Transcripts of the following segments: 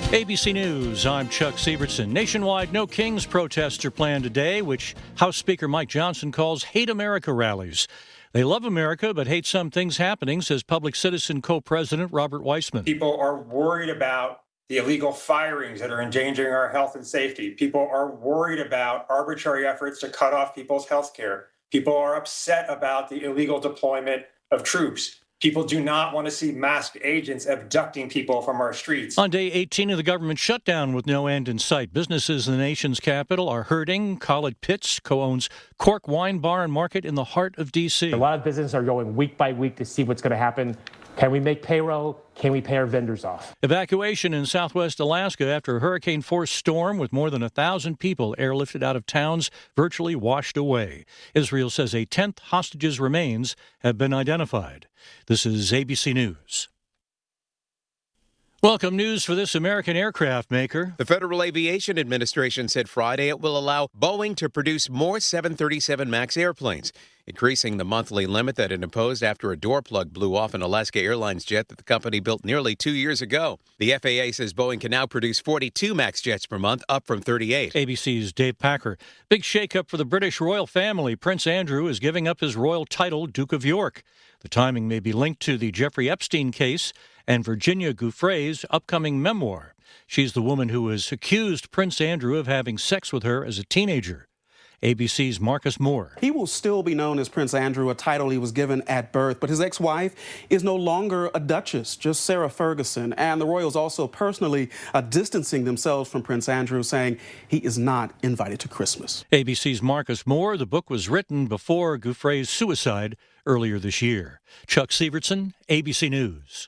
ABC News, I'm Chuck Sievertson. Nationwide, no Kings protests are planned today, which House Speaker Mike Johnson calls Hate America rallies. They love America, but hate some things happening, says Public Citizen co-president Robert Weissman. People are worried about the illegal firings that are endangering our health and safety. People are worried about arbitrary efforts to cut off people's health care. People are upset about the illegal deployment of troops. People do not want to see masked agents abducting people from our streets. On day 18 of the government shutdown with no end in sight, businesses in the nation's capital are hurting. Khaled Pitts co-owns Cork Wine Bar and Market in the heart of D.C. A lot of businesses are going week by week to see what's going to happen. Can we make payroll? Can we pay our vendors off? Evacuation in southwest Alaska after a hurricane-force storm with more than 1,000 people airlifted out of towns virtually washed away. Israel says a 10th hostage's remains have been identified. This is ABC News. Welcome news for this American aircraft maker. The Federal Aviation Administration said Friday it will allow Boeing to produce more 737 MAX airplanes, increasing the monthly limit that it imposed after a door plug blew off an Alaska Airlines jet that the company built nearly 2 years ago. The FAA says Boeing can now produce 42 MAX jets per month, up from 38. ABC's Dave Packer. Big shakeup for the British royal family. Prince Andrew is giving up his royal title, Duke of York. The timing may be linked to the Jeffrey Epstein case and Virginia Giuffre's upcoming memoir. She's the woman who has accused Prince Andrew of having sex with her as a teenager. ABC's Marcus Moore. He will still be known as Prince Andrew, a title he was given at birth, but his ex-wife is no longer a duchess, just Sarah Ferguson. And the royals also personally distancing themselves from Prince Andrew, saying he is not invited to Christmas. ABC's Marcus Moore. The book was written before Giuffre's suicide earlier this year. Chuck Sievertson, ABC News.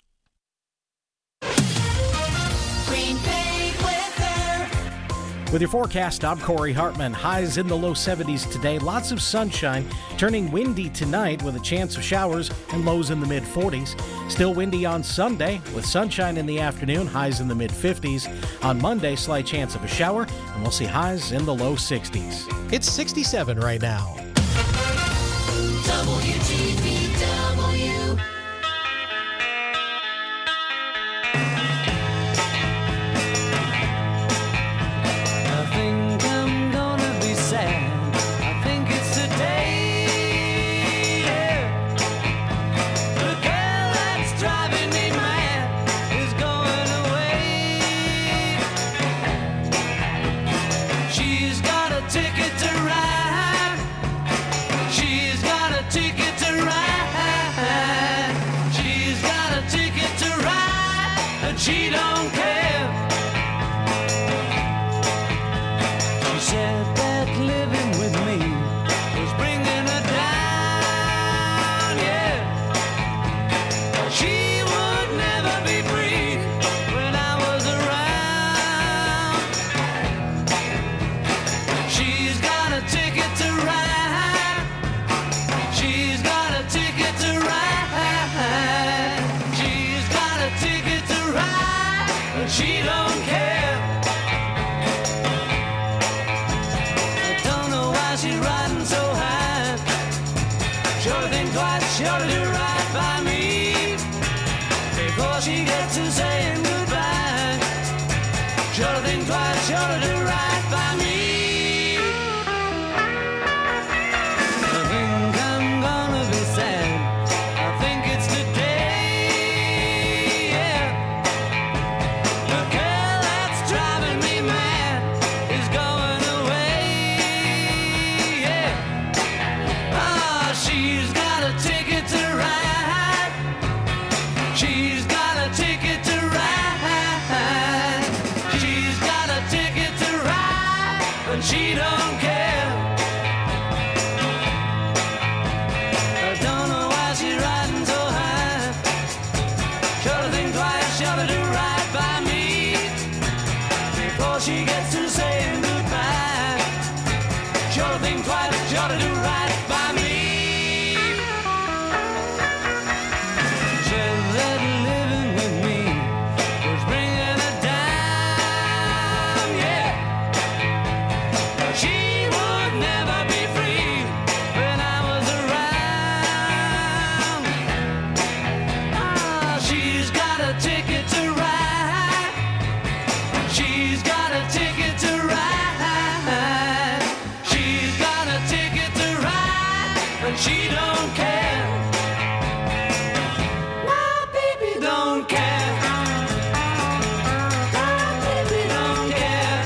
With your forecast, I'm Corey Hartman. Highs in the low 70s today. Lots of sunshine, turning windy tonight with a chance of showers and lows in the mid-40s. Still windy on Sunday with sunshine in the afternoon, highs in the mid-50s. On Monday, slight chance of a shower, and we'll see highs in the low 60s. It's 67 right now. WTVW. She don't care. She said that living with me was bringing her down, yeah. She would never be free when I was around. She's got a ticket to ride. She's got a ticket to ride. She's got a ticket to ride, but she don't care. I don't know why she's riding so high. Sure think twice, sure to do right by me before she gets to saying goodbye. Sure think twice, sure to do right by me. I think I'm gonna be sad. I think it's today, yeah. The girl that's driving me mad is going away, yeah. Ah, she's got a ticket to ride. She's got a ticket to ride. She's got a ticket to ride, but she don't care. I don't know why she's riding so high. Sure to think twice, sure to do right by me before she gets to saying goodbye. Sure to think twice, sure to do right by me. Said that living with me was bringing her down, yeah. She would never be free when I was around. Ah, she's got a ticket to ride. She don't care. My baby don't care. My baby don't care.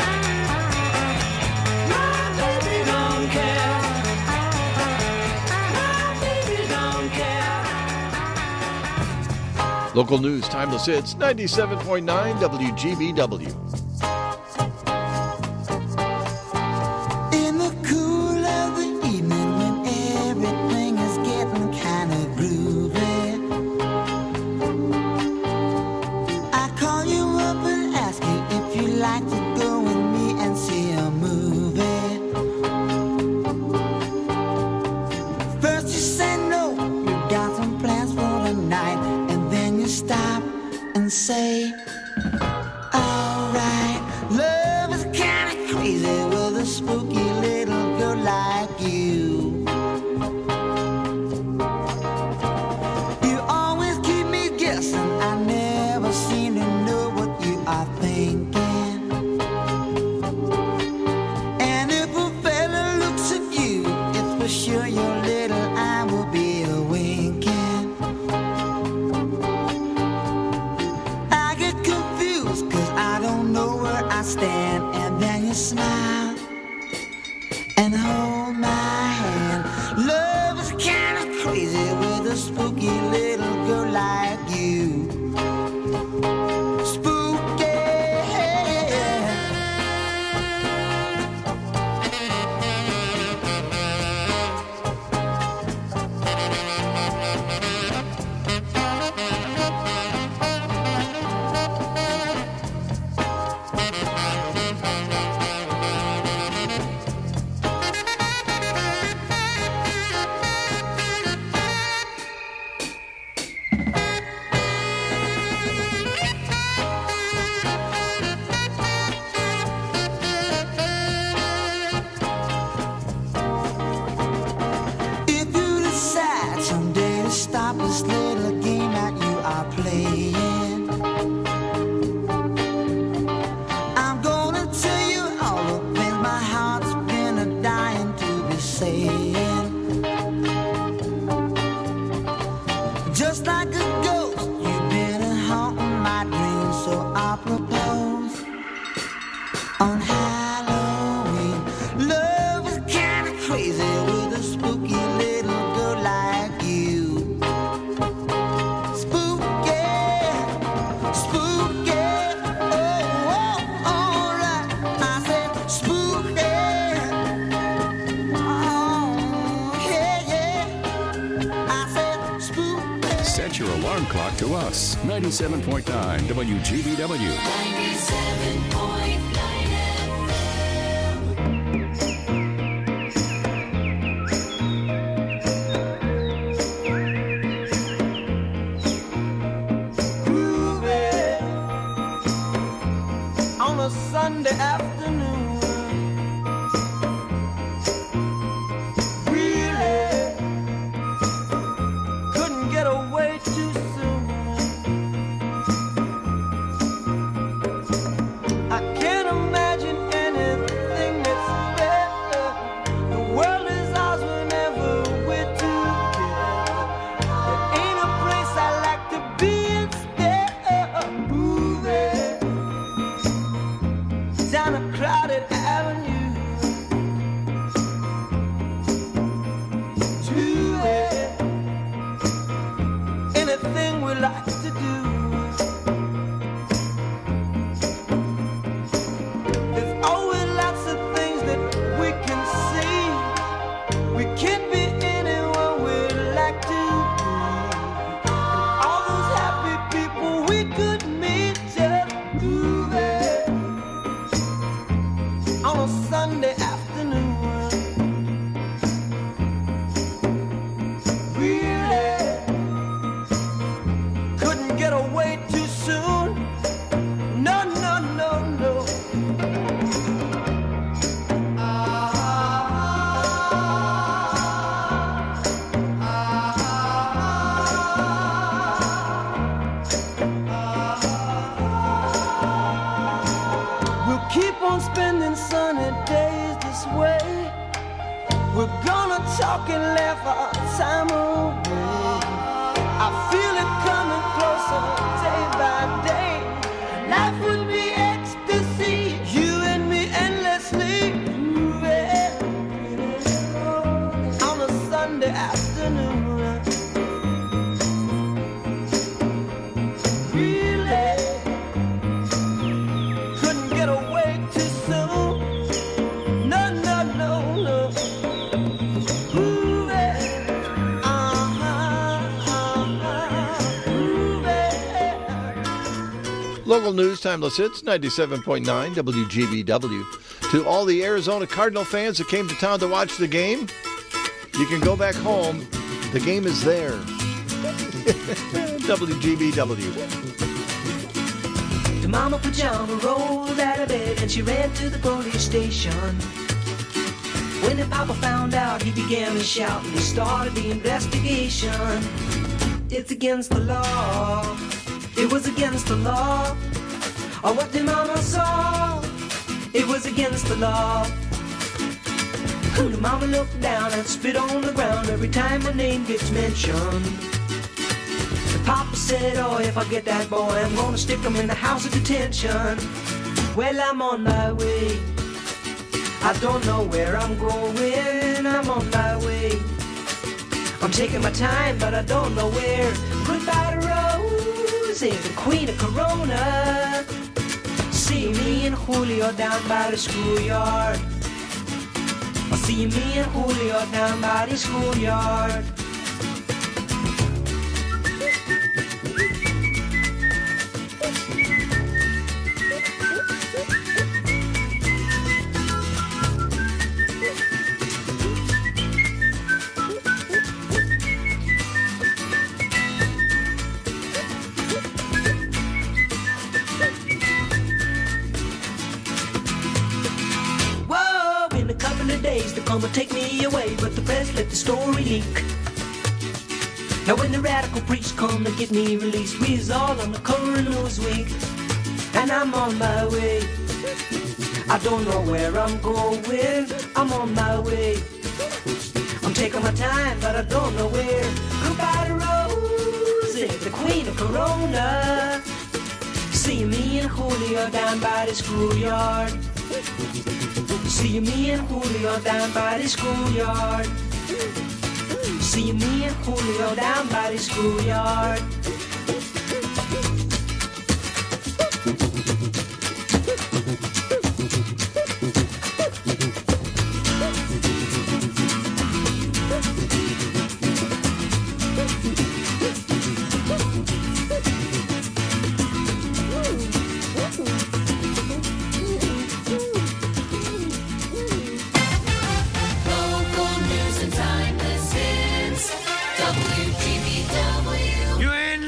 My baby don't care. My baby don't care. Local news, timeless hits, 97.9 WGBW. In the cool of the evening when everything is getting kind of groovy, I call you up and ask you if you'd like to go with me and see a movie. First you say no, you got some plans for the night, and then you stop and say, alright, love is kinda crazy with a spooky little girl like you. You always keep me guessing, I never seem to know what you are thinking. And if a fella looks at you, it's for sure your little eye will be a winking. I get confused cause I don't know where I stand, and then you smile and hold my hand. Love is kinda crazy with a spooky little girl like you. Spooky. If you decide someday to stop this little game that you are playing, I'm gonna tell you all the things my heart's been a dying to be saying. Just like a ghost, you've been haunting my dreams, so I propose on Halloween. Love is kinda crazy with a spooky little girl like you. Spooky, spooky, oh, oh, alright. I said spooky, oh, yeah, yeah. I said spooky. Set your alarm clock to us. 97.9 WGBW. 97.9 Groovy on a Sunday afternoon. Really couldn't get away too soon. I can't imagine anything that's better. The world is ours whenever we're together. There ain't a place I like to be instead of moving down a crowded avenue to it. Anything we like to do. There's always lots of things that we can see. We can't be anyone we'd like to be. And all those happy people we could meet just moving on a Sunday afternoon. Really couldn't get away too soon. No, no, no, no. We'll keep on spending sunny days this way. We're gonna talk and laugh our time away. I feel it coming closer day by day. Life would be ecstasy, you and me endlessly moving on a Sunday afternoon. Really couldn't get away too soon. No, no, no, no. Local news, timeless hits, 97.9 WGBW. To all the Arizona Cardinal fans that came to town to watch the game, you can go back home. The game is there. WGBW. The mama pajama rolled out of bed and she ran to the police station. When the papa found out, he began to shout and he started the investigation. It's against the law. It was against the law. Or what the mama saw. It was against the law. The mama looked down and spit on the ground every time my name gets mentioned. The papa said, oh, if I get that boy, I'm gonna stick him in the house of detention. Well, I'm on my way. I don't know where I'm going. I'm on my way. I'm taking my time, but I don't know where. Goodbye to Rose, the queen of Corona. See me and Julio down by the schoolyard. I'll see me and Julio down by the schoolyard. They're gonna take me away, but the press let the story leak. Now when the radical priests come to get me released, we's all on the cover of Newsweek. And I'm on my way. I don't know where I'm going. I'm on my way. I'm taking my time, but I don't know where. Goodbye to Rosie, the queen of Corona. See me and Julio down by the schoolyard. See me and Julio down by the schoolyard. See me and Julio down by the schoolyard. Local news and timeless hits. WGBW. You ain't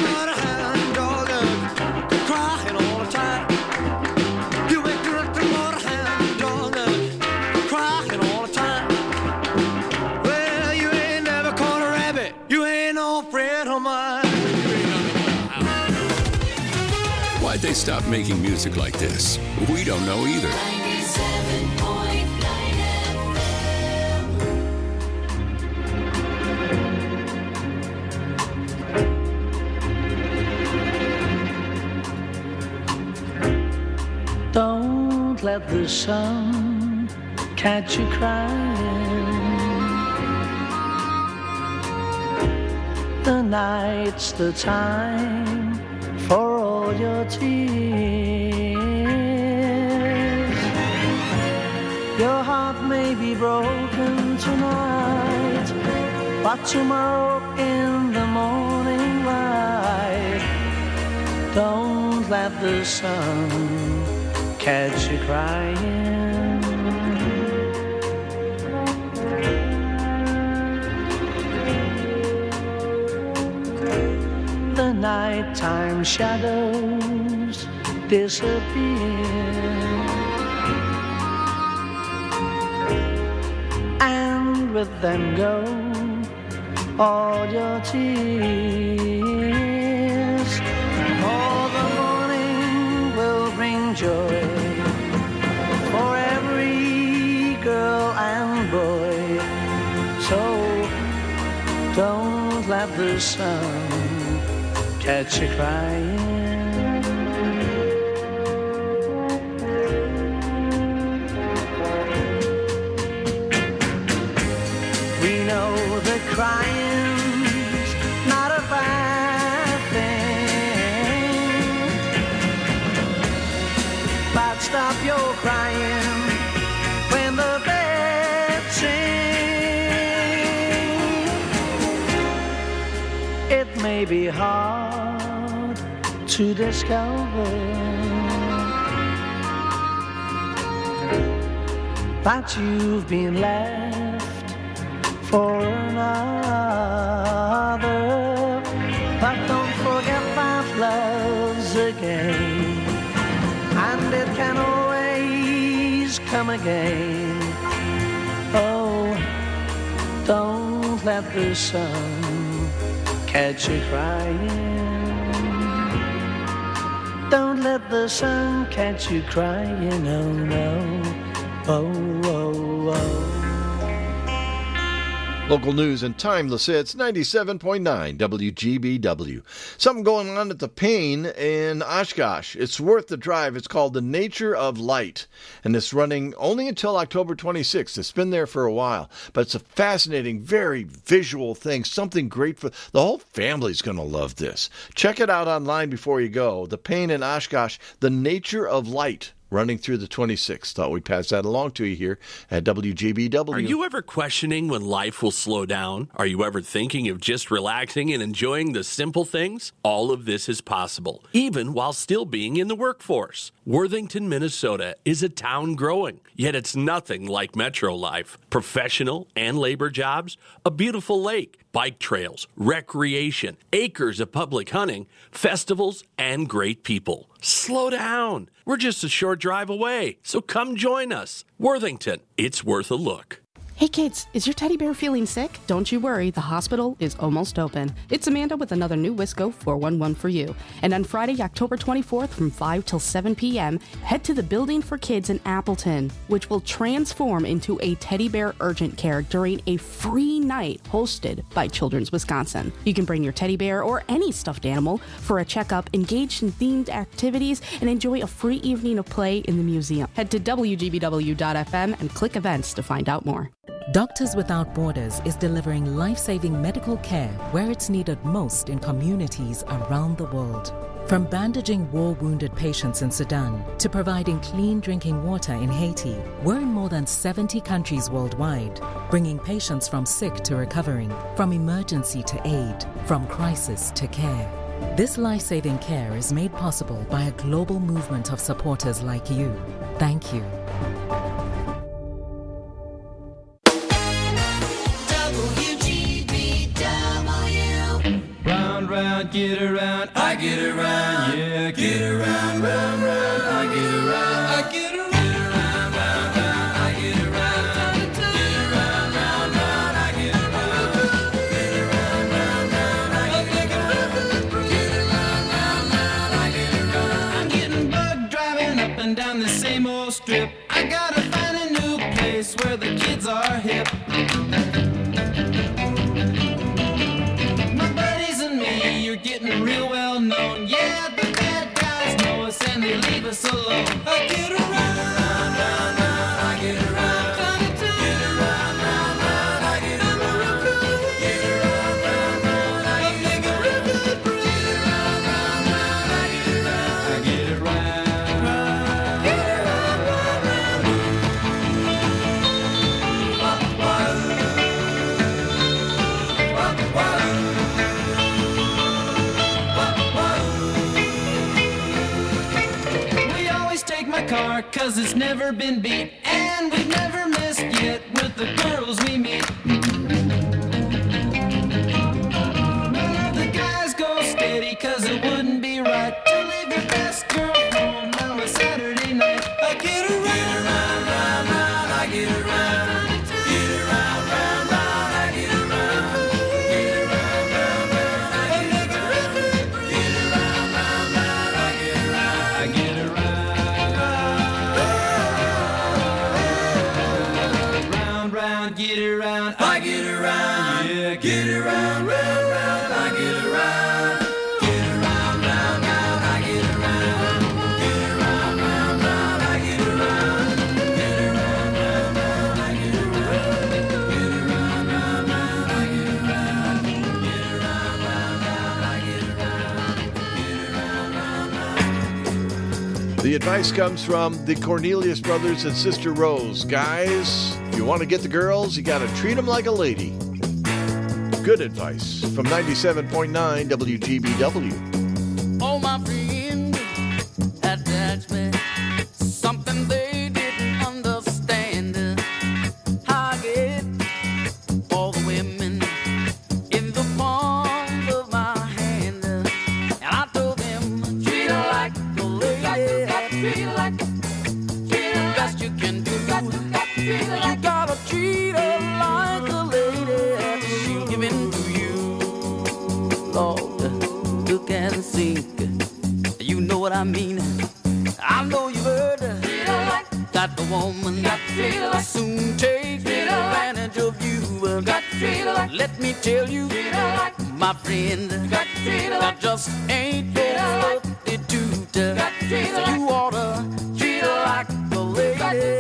not a hound dog, crying all the time. You ain't nothing but a hound dog, crying all the time. Well, you ain't never caught a rabbit. You ain't no friend of mine. Why'd they stop making music like this? We don't know either. 97.9 Don't let the sun catch you crying. The night's the time for all your tears. Your heart may be broken tonight, but tomorrow in the morning light, don't let the sun catch you crying. The nighttime shadows disappear, and with them go all your tears. For the morning will bring joy for every girl and boy. So don't let the sun catch you crying. We know that crying's not a bad thing, but stop your crying when the birds sing. It may be hard to discover that you've been left for another, but don't forget that love's a game, and it can always come again. Oh, don't let the sun catch you crying. Don't let the sun catch you crying, oh no, oh, oh, oh. Local news and timeless hits, 97.9 WGBW. Something going on at the Payne in Oshkosh. It's worth the drive. It's called The Nature of Light, and it's running only until October 26th. It's been there for a while, but it's a fascinating, very visual thing, something great for the whole family's going to love this. Check it out online before you go. The Payne in Oshkosh, The Nature of Light, running through the 26th. Thought we'd pass that along to you here at WGBW. Are you ever questioning when life will slow down? Are you ever thinking of just relaxing and enjoying the simple things? All of this is possible, even while still being in the workforce. Worthington, Minnesota is a town growing, yet it's nothing like metro life. Professional and labor jobs, a beautiful lake, bike trails, recreation, acres of public hunting, festivals, and great people. Slow down. We're just a short drive away, so come join us. Worthington, it's worth a look. Hey kids, is your teddy bear feeling sick? Don't you worry, the hospital is almost open. It's Amanda with another new Wisco 411 for you. And on Friday, October 24th from 5 till 7 p.m., head to the Building for Kids in Appleton, which will transform into a teddy bear urgent care during a free night hosted by Children's Wisconsin. You can bring your teddy bear or any stuffed animal for a checkup, engage in themed activities, and enjoy a free evening of play in the museum. Head to WGBW.fm and click events to find out more. Doctors Without Borders is delivering life-saving medical care where it's needed most in communities around the world. From bandaging war-wounded patients in Sudan to providing clean drinking water in Haiti, we're in more than 70 countries worldwide, bringing patients from sick to recovering, from emergency to aid, from crisis to care. This life-saving care is made possible by a global movement of supporters like you. Thank you. WGBW. Round, round, get around, I get around, yeah, get around, round, round, I get around, I get around, round, round, round, I get around, get around, round, round, I get around, get around, round, round, I get around, get around, round, round, I get around. I'm getting bugged driving up and down the same old strip. I gotta find a new place where the kids are hip. You're getting real well known. Yeah, the bad guys know us and they leave us alone. I get around, round, round, round, I get around. Get around, round, round, I get around. Get around, round, round, I get around. Get around, round, round, I get around. I get around. Get around, round, round. Car, 'cause it's never been beat, and we've never missed yet with the girls we meet. None of the guys go steady, 'cause it wouldn't be right to leave your best girl home on a Saturday night. I get around, round, round, round, I get around. Get around, round, round, I get around. Get around, round, round, I get around. Get around, round, round, I get around. I get around. Get around, I get around, yeah, get around, round, round, I get around. Get around, round, round, I get around. Get around, round, round, I get around. Get around, round, round, I get around. Get around, round, round, I get around. Get around, round, round, I get around. Get around, round, round. The advice comes from the Cornelius brothers and Sister Rose. Guys, if you want to get the girls, you got to treat them like a lady. Good advice from 97.9 WGBW. Oh, my friend had asked me something they didn't understand. I get all the women in the palm of my hand, and I told them, treat her like a lady. Treat her like the best you can do. You gotta treat her like a lady. She'll give in to you, Lord. Look and sink. You know what I mean. I know you've heard that the woman soon take advantage of you. Let me tell you, my friend, that just ain't no substitute. So you oughta treat her like a lady.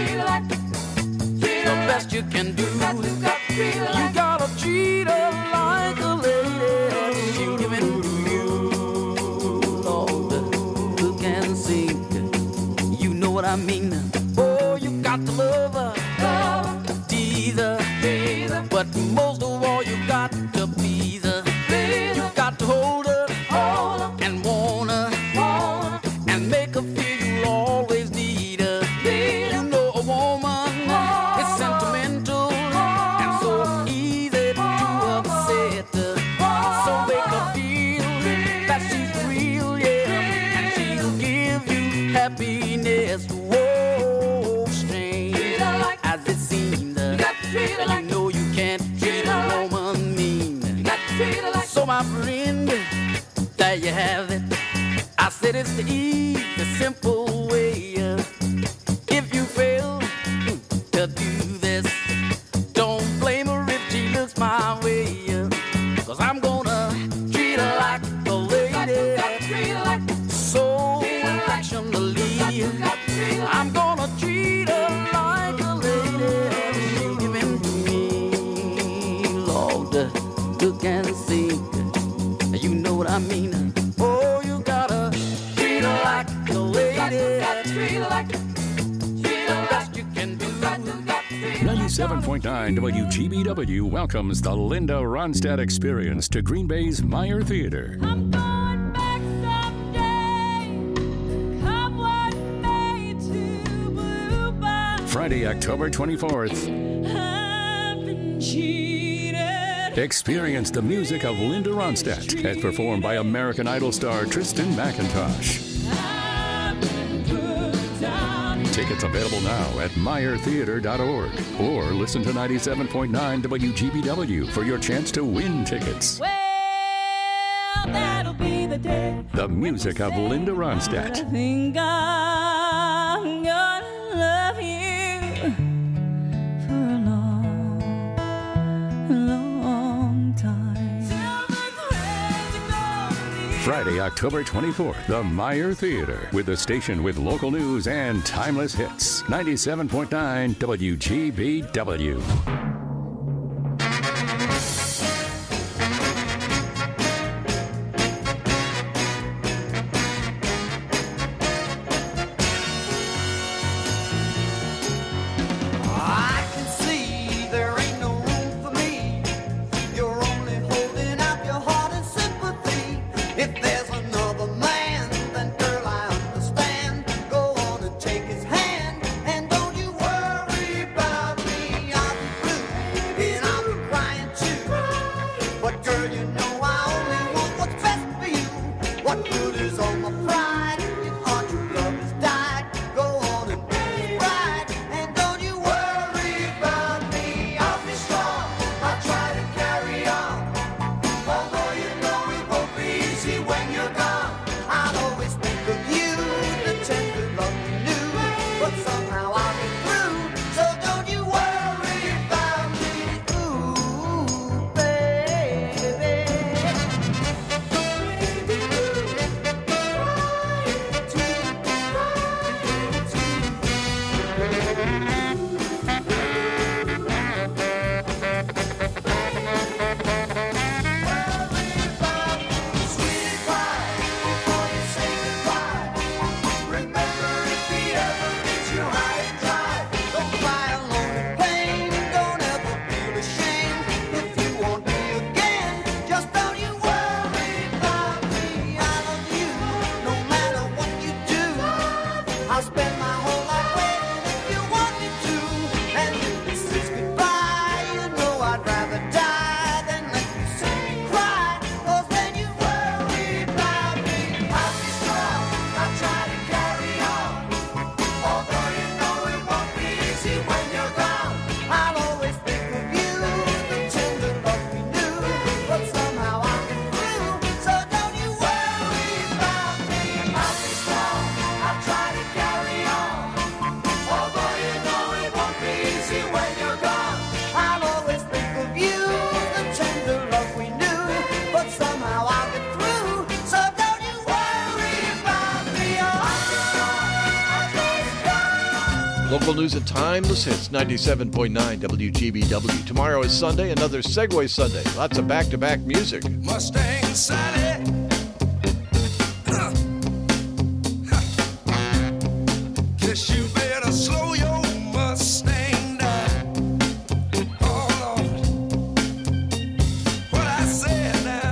The best you can do. You gotta treat her like a lady. She'll give in to you, Lord. Look and sink. You know what I mean. Oh, you got to love her, tease her, but most of all, you got to please her. You got to hold her and want her and make her feel you'll always need her. You know a woman is sentimental and so easy to upset her. So make her feel that she's real, yeah, and she'll give you happiness. Whoa, strange as it seems, you know you can't treat a woman mean. So my friend, there you have it. I said it's the easy, simple way. If you fail to do this, don't blame her if she looks my way. 'Cause I'm gonna treat her like a lady, so affectionately. I'm gonna treat her like a lady. She'll give in to me, Lord. Look and sink. You know what I mean. Oh, you gotta treat her like a lady. Treat her like the best you can do. 97.9 WGBW welcomes the Linda Ronstadt Experience to Green Bay's Meyer Theater. I'm going back someday. Come what may to Blue Bond. Friday, October 24th. I've been cheated. Experience the music of Linda Ronstadt as performed by American Idol star Tristan McIntosh. Tickets available now at meyertheater.org or listen to 97.9 WGBW for your chance to win tickets. Well, that'll be the day. The music of Linda I Ronstadt. think I'm gonna love you for a long, long time. Friday, October 24th, the Meyer Theater, with the station with local news and timeless hits. 97.9 WGBW. I can see there ain't no room for me. You're only holding out your heart and sympathy. If there's another man, then girl, I understand. Go on and take his hand, and don't you worry about me. I'll be blue, and I'll be crying too. But girl, you know I only want what's best for you. What good is all my pride if our true love has died? Go on and make it right, and don't you worry about me. I'll be strong, I'll try to carry on. Although you know it won't be easy when you're gone. I'll always think of you, the tender love we knew. But somehow I'll get through, so don't you worry about me. Ooh, baby. I'll spend my whole life waiting if you want me to. And if this is goodbye, you know I'd rather die than let you see me cry. 'Cause then you worry about me. I'll be strong, I'll try to carry on. Although you know it won't be easy when you're gone. I'll always think of you, the tender love we knew. But somehow I'll get through, so don't you worry about me. I'll be strong, I'll try to carry on. Although you know it won't be easy when you're gone. I'll always think of you, the tender love we knew. But somehow I'll get through, so don't you worry about me. I'll be strong, I'll try to carry on. Local news and timeless hits, 97.9 WGBW. Tomorrow is Sunday, another Segway Sunday. Lots of back-to-back music. Mustang Sally. Guess you better slow your Mustang down. Oh Lord, what I said now.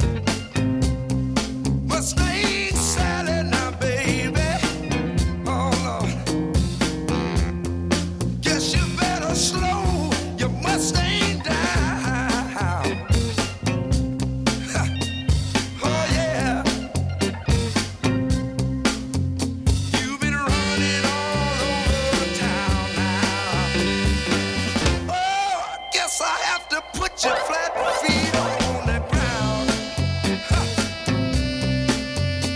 Mustang Sally now, baby. Oh Lord, guess you better slow your Mustang down. Oh yeah. You've been running all over town now. Oh, I guess I have to put your flat feet on the ground.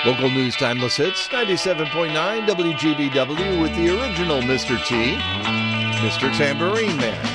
Local news timeless hits, 97.9 WGBW with the original Mr. T, Mr. Tambourine Man.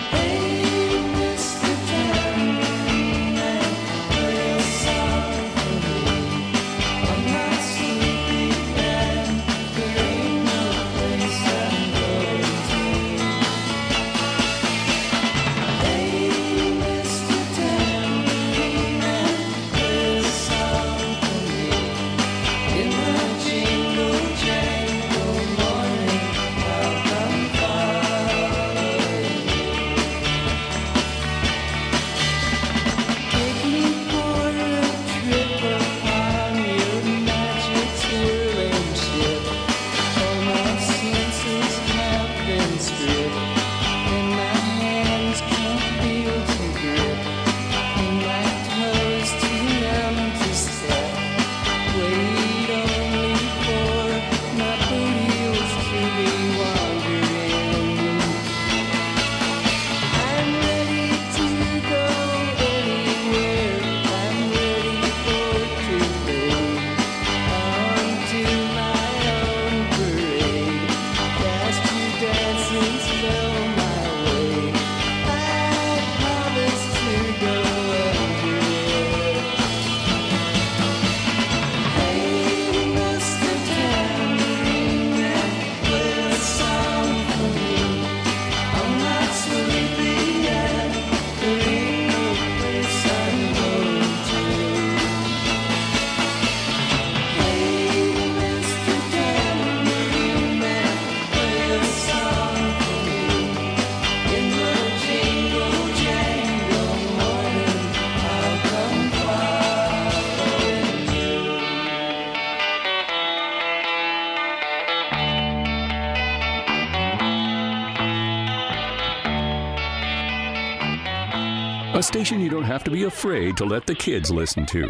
A station you don't have to be afraid to let the kids listen to.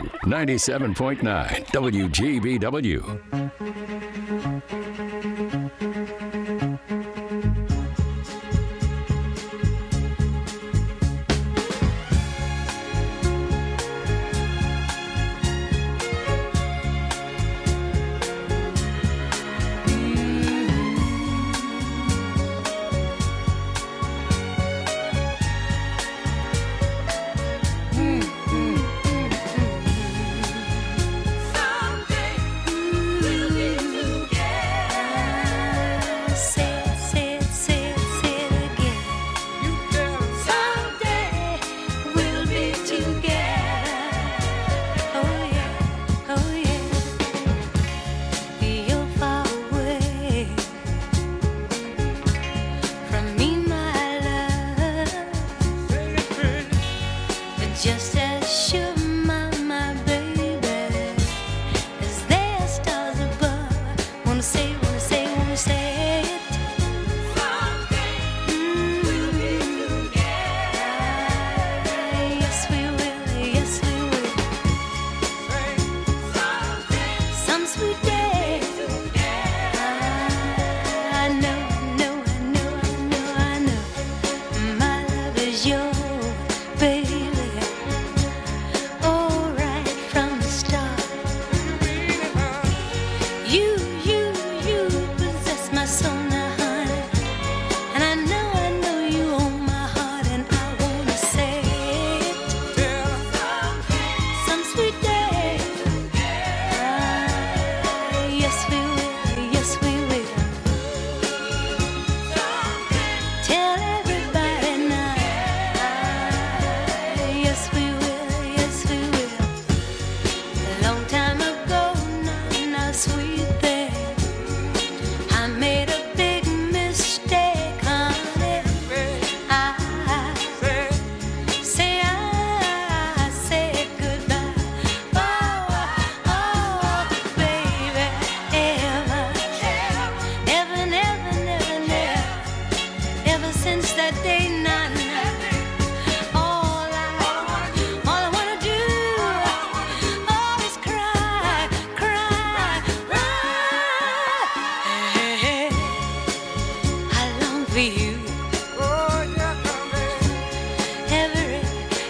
97.9 WGBW. Just as sure, my baby, as there are stars above. Wanna say it. Someday we'll be together. Yes, we will. Someday, some sweet day. I know. My love is yours, baby.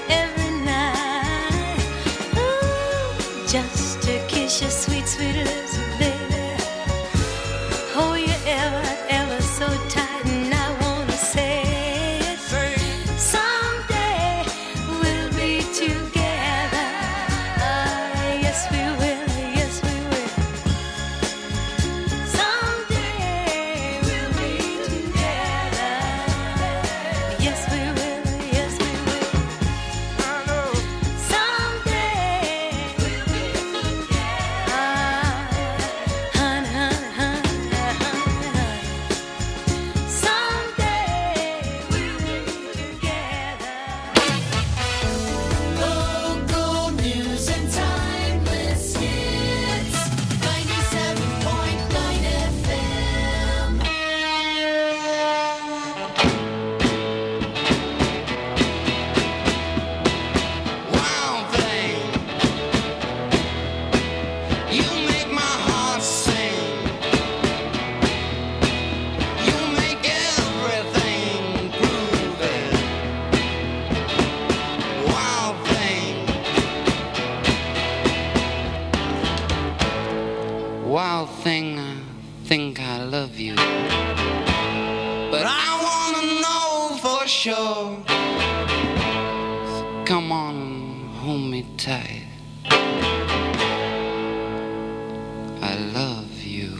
Just to kiss your sweet lips. Come on and hold me tight. I love you.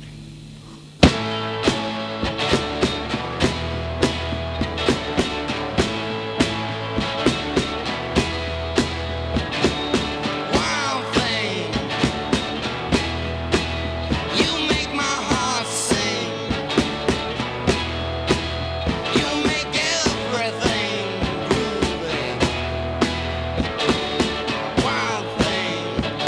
Wild thing, you make my heart sing. You make everything groovy. Wild thing.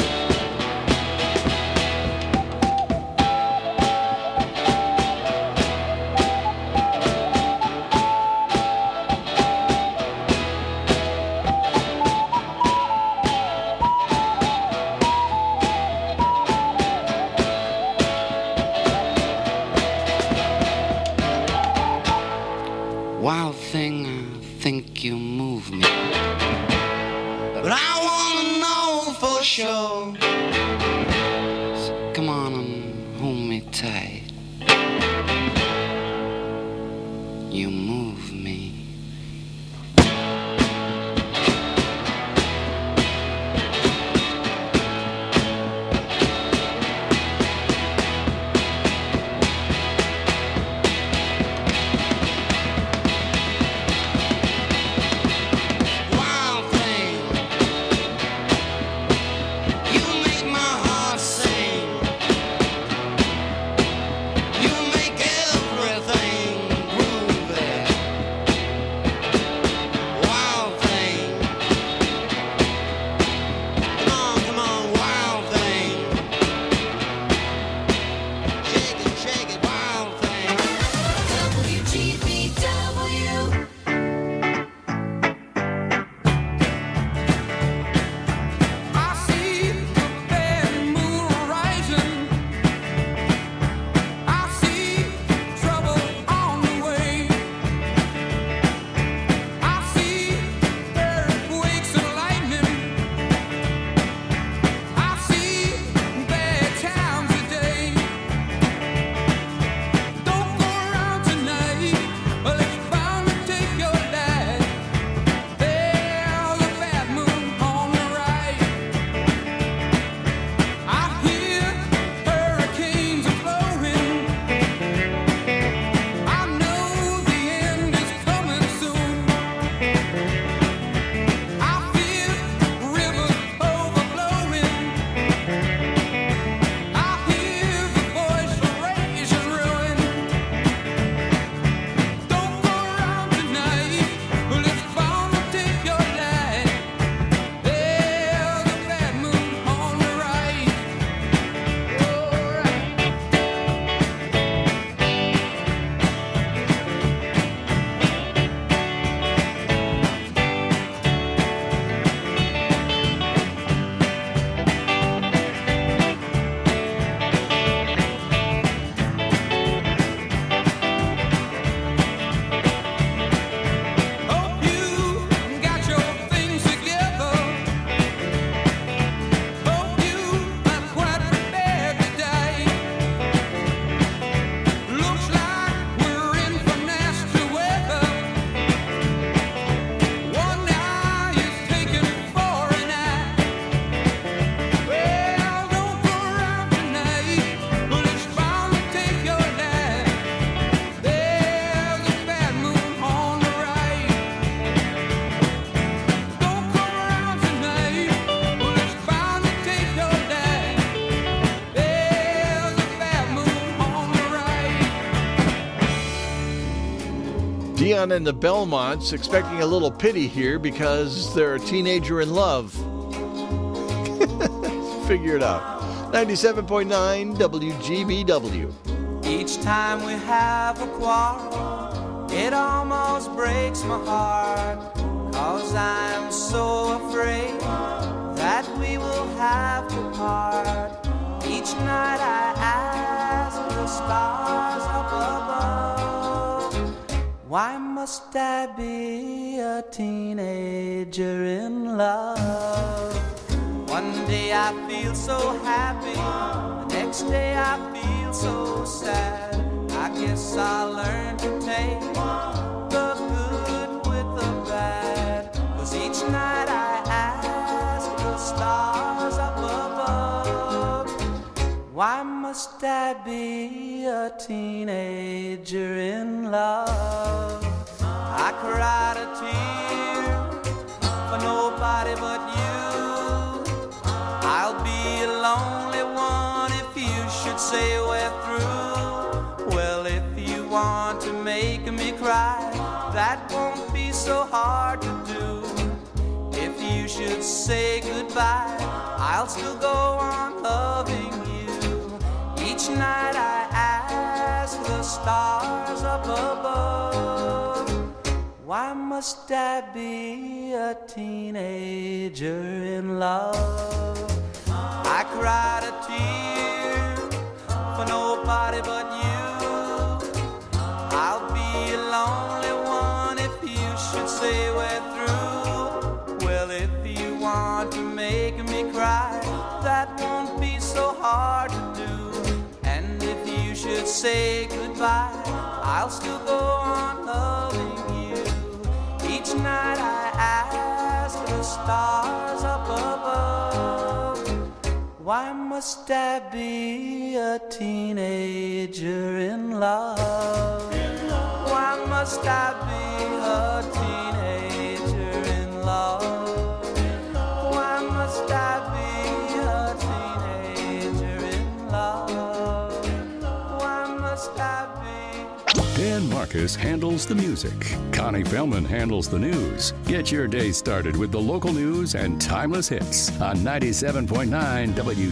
Wild thing, I think you move me. But I wanna know for sure. So come on and hold me tight. You move me. Wild thing, you make my heart sing. You make everything groovy. Wild thing, come on, wild thing. Shake it, wild thing. WGBW. I see the bad moon rising. I see trouble on the way. I see earthquakes and lightning. I see bad times today. Don't go around tonight, well, it's bound to take your life. There's a bad moon on the right. I hear hurricanes are blowing. I know the end is coming soon. I feel rivers overflowing. I hear the voice of rage and ruin. Don't go around tonight, well, it's bound to take your life. There's a bad moon on the right. Hope you got your things together. Hope you are quite prepared to die. Looks like we're in for nasty weather. One eye is taken for an eye. Well, don't go around tonight, but it's bound to take your life. There's a bad moon on the right. Don't come around tonight, but it's bound to take your life. There's a bad moon on the right. Dion and the Belmonts expecting a little pity here because they're a teenager in love. Figure it out. 97.9 WGBW. Each time we have a quarrel, it almost breaks my heart. 'Cause I'm so afraid that we will have to part. Each night I ask the stars up above, why must I be a teenager in love? One day I feel so happy, the next day I feel so sad. I guess I'll learn to take the good with the bad. 'Cause each Each night I ask the stars up above, why must I be a teenager in love? I cried a tear for nobody but you. I'll be a lonely one if you should say we're through. Well, if you want to make me cry, that won't be so hard to do. If you should say goodbye, I'll still go on loving you. Each night I ask the stars up above, why must I be a teenager in love? I cried a tear for nobody but you. I'll be a lonely one if you should say we're through. Well, if you want to make me cry, that won't be so hard to do. And if you should say goodbye, I'll still go on loving you. Each night I ask the stars up above, why must I be a teenager in love? Why must I be a teenager in love? Why must I be a teenager in love? Why must I be? Dan Marcus handles the music. Connie Fellman handles the news. Get your day started with the local news and timeless hits on 97.9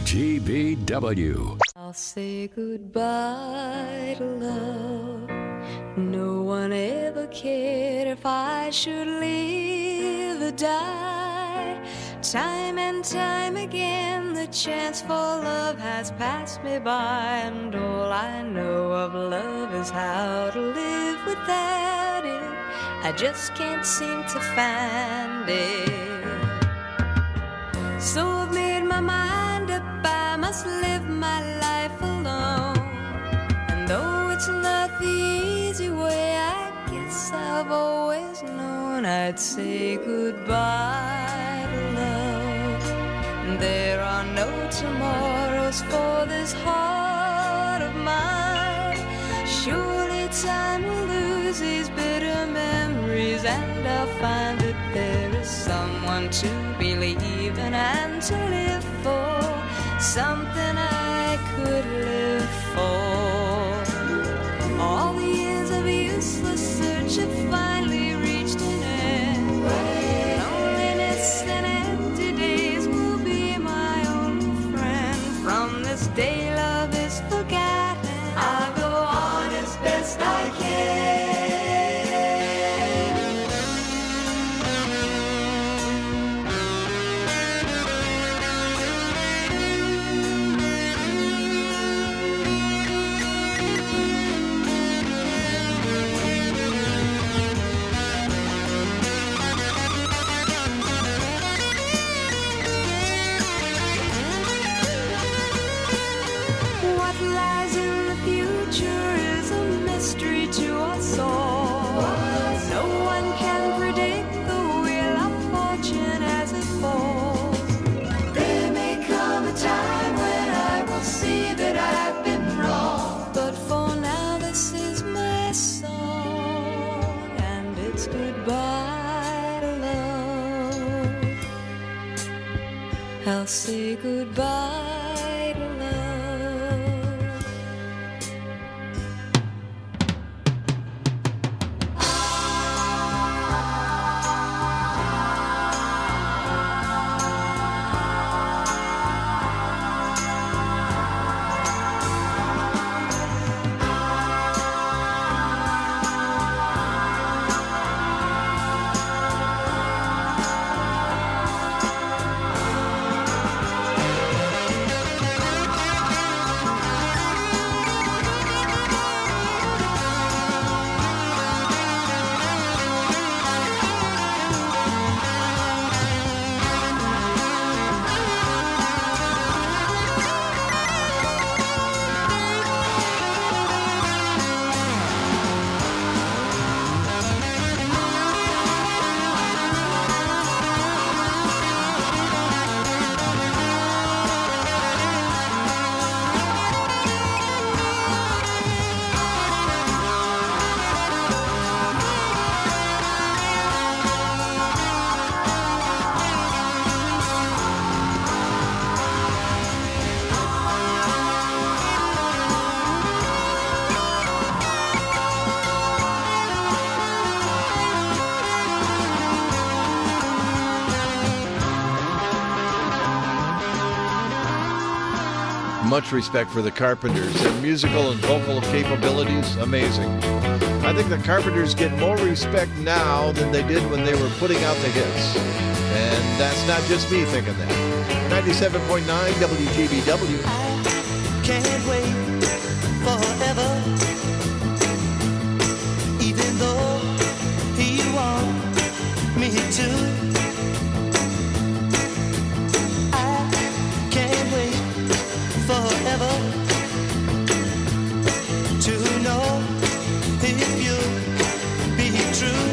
WGBW. I'll say goodbye to love. No one ever cared if I should live or die. Time and time again, the chance for love has passed me by, and all I know of love is how to live without it. I just can't seem to find it. So I've made my mind up, I must live my life alone. And though it's not the easy way, I guess I've always known I'd say goodbye to love. There are no tomorrows for this heart of mine. Surely time will lose these bitter memories, and I'll find that there is someone to believe in and to live for, something I could live for. All the years of useless search have finally reached an end. Loneliness and empty days will be my only friend. From this day love is forgotten, I'll go on as best I can. What lies in the future is a mystery to us all. No one can predict the wheel of fortune as it falls. There may come a time when I will see that I've been wrong, but for now this is my song, and it's goodbye to love. I'll say goodbye to love. Much respect for the Carpenters. Their musical and vocal capabilities, amazing. I think the Carpenters get more respect now than they did when they were putting out the hits. And that's not just me thinking that. 97.9 WGBW. Can't wait forever, even though he want me to. I can't wait forever to know if you'll be true.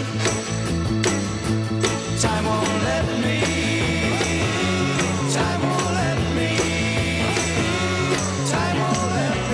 Time won't let me. Time won't let me. Time won't let me.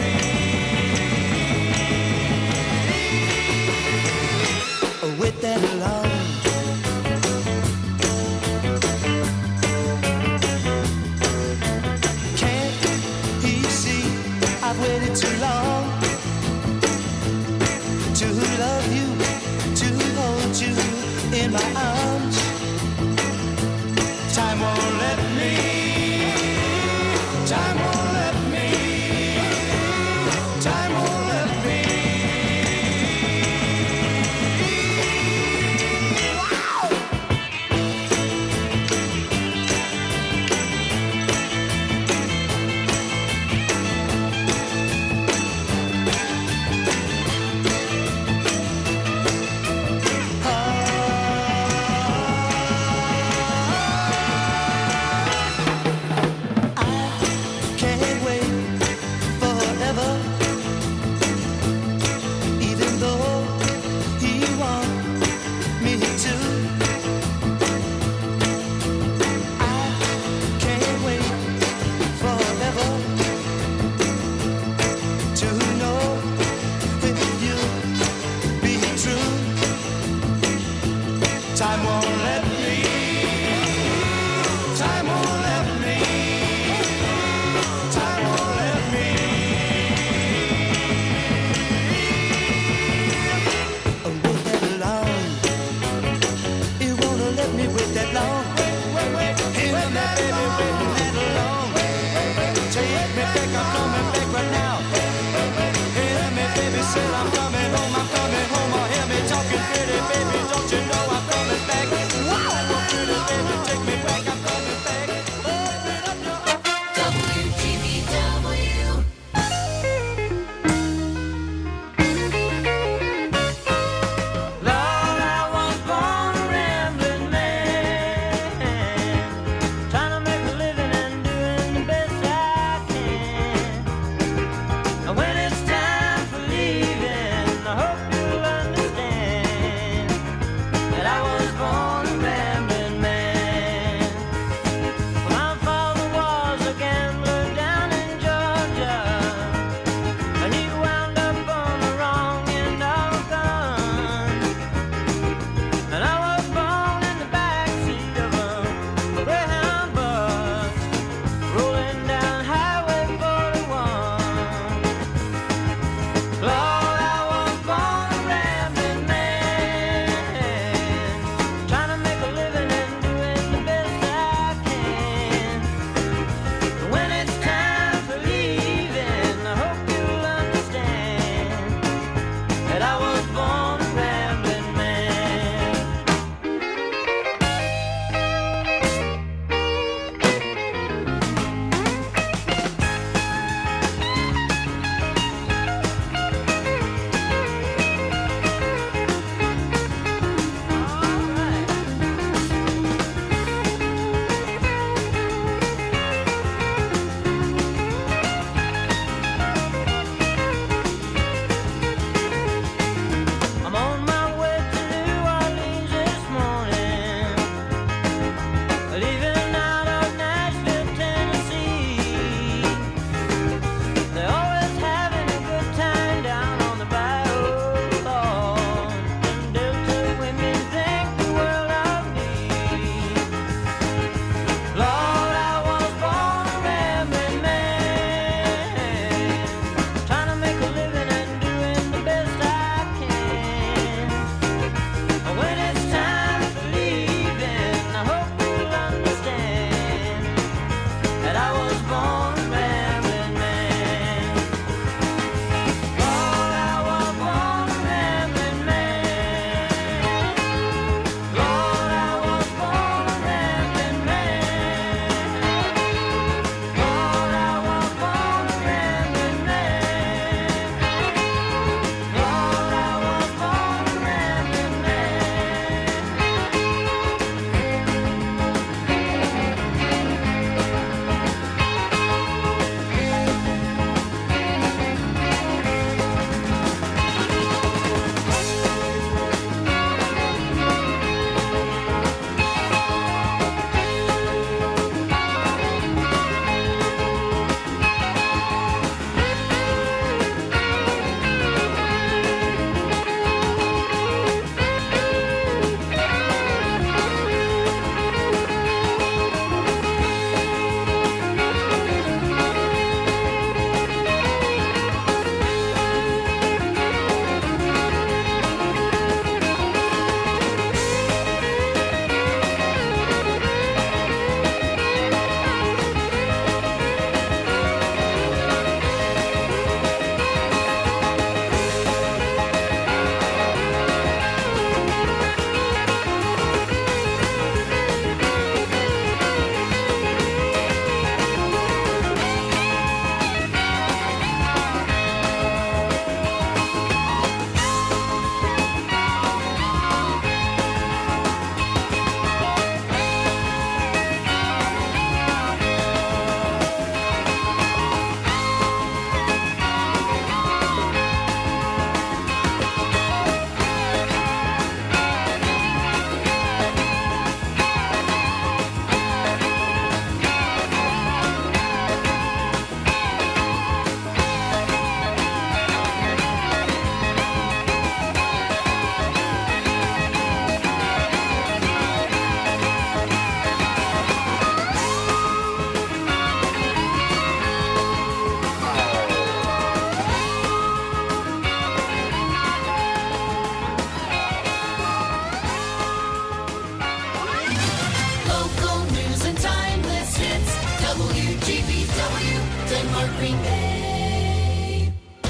every day.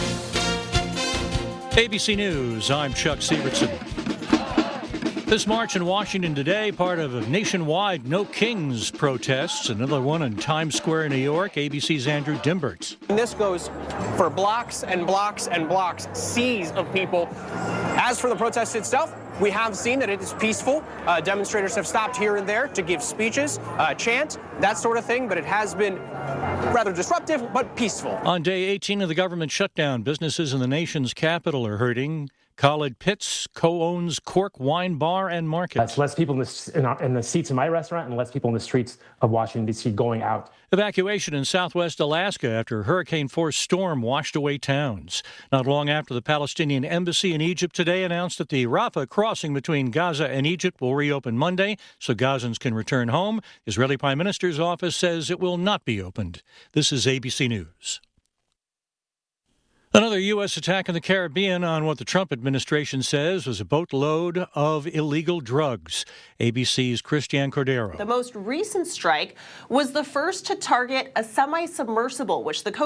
ABC News, I'm Chuck Sievertson. This march in Washington today, part of a nationwide No Kings protests. Another one in Times Square, New York. ABC's Andrew Dimberts. And this goes for blocks and blocks and blocks, seas of people. As for the protest itself, we have seen that it is peaceful. Demonstrators have stopped here and there to give speeches, chant, that sort of thing, but it has been rather disruptive, but peaceful. On day 18 of the government shutdown, businesses in the nation's capital are hurting. Khalid Pitts co-owns Cork Wine Bar and Market. That's less people in the seats in my restaurant and less people in the streets of Washington, D.C. going out. Evacuation in southwest Alaska after a hurricane-force storm washed away towns. Not long after the Palestinian embassy in Egypt today announced that the Rafah crossing between Gaza and Egypt will reopen Monday so Gazans can return home. Israeli Prime Minister's office says it will not be opened. This is ABC News. Another U.S. attack in the Caribbean on what the Trump administration says was a boatload of illegal drugs. ABC's Christiane Cordero. The most recent strike was the first to target a semi-submersible, which the Coast